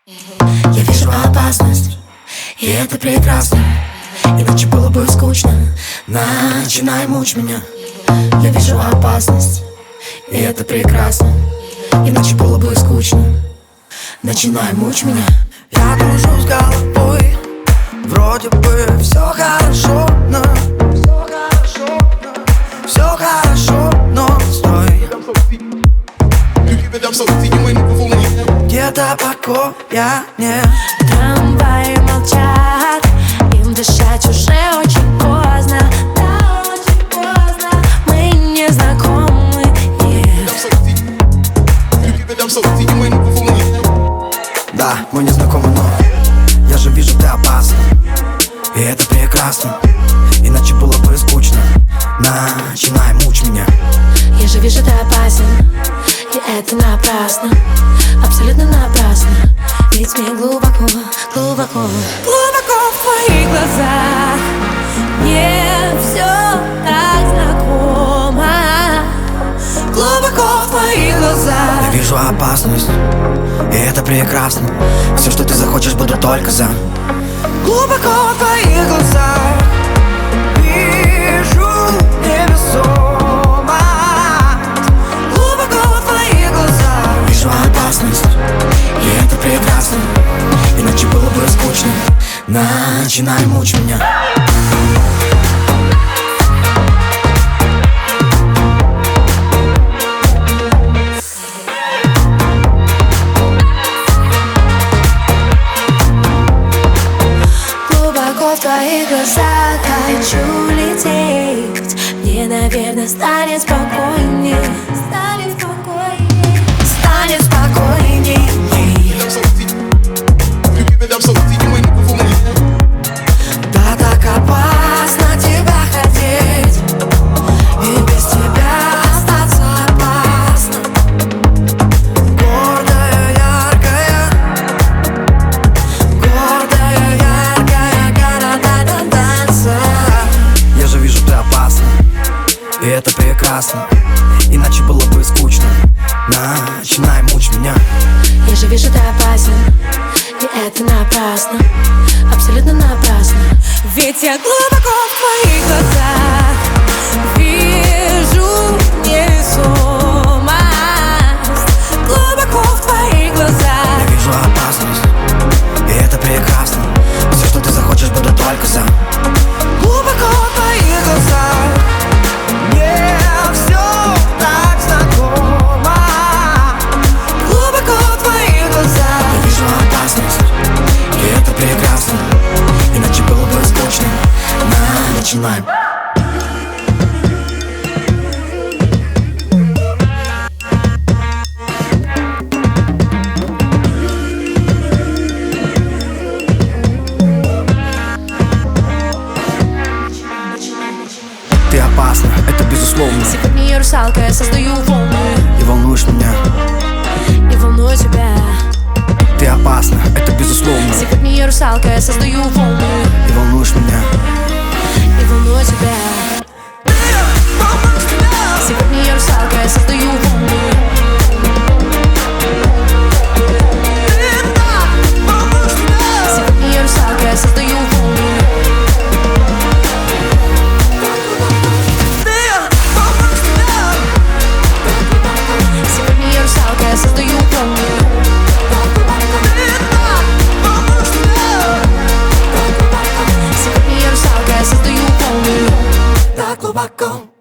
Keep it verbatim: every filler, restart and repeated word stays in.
Я вижу опасность, и это прекрасно. Иначе было бы скучно. Начинай мучить меня. Я вижу опасность, и это прекрасно. Иначе было бы скучно. Начинай мучить меня. Я дружу с головой. Вроде бы все хорошо, но все хорошо, но все хорошо, но стой. Где-то покоя нет. Трамваи молчат, им дышать уже очень поздно. Да, очень поздно. Мы не знакомы, нет. Да, мы не знакомы, но я же вижу, ты опасна. И это прекрасно. Иначе было бы скучно. Начинай мучить меня. Я же вижу, ты опасен, и это напрасно. Абсолютно напрасно. Ведь мне глубоко, глубоко, глубоко в твоих глазах. Мне все так знакомо. Глубоко в твоих глазах. Я вижу опасность, и это прекрасно. Все, что ты захочешь, буду только за. Глубоко в твоих глазах вижу невесомость. Глубоко в твоих глазах Вижу опасность, и это прекрасно. Иначе было бы скучно. Начинай мучить меня. В твоих глазах хочу лететь. Мне, наверное, станет спокойнее. Станет спокойнее. Станет спокойнее. да так опасно тебя хотеть, и без тебя остаться опасно. Гордая, яркая, гордая, яркая города танца. Я же вижу, ты опасна, и это прекрасно. Иначе было бы скучно. Начинай мучить меня. Я же вижу, ты опасен, и это напрасно. Абсолютно напрасно. Ведь я глубоко в твоих глазах вижу невесомость. Глубоко в твоих глазах Я вижу опасность, и это прекрасно. Все, что ты захочешь, буду только за. Глубоко в твоих глазах мне все так знакомо. Глубоко в твоих глазах Я вижу опасность, и это прекрасно. Иначе было бы скучно. Начинай. ты опасна, это безусловно. Сегодня я русалка, я создаю волны. И волнуешь меня. И волную тебя. Ты опасна, это безусловно. Сегодня я русалка, я создаю волны. И волнуешь меня. И волную тебя. Сегодня я русалка, я создаю волны. Сегодня я русалка, я создаю волны. Сегодня я русалка, я создаю волны. Сегодня я русалка, я создаю волны. Так глубоко.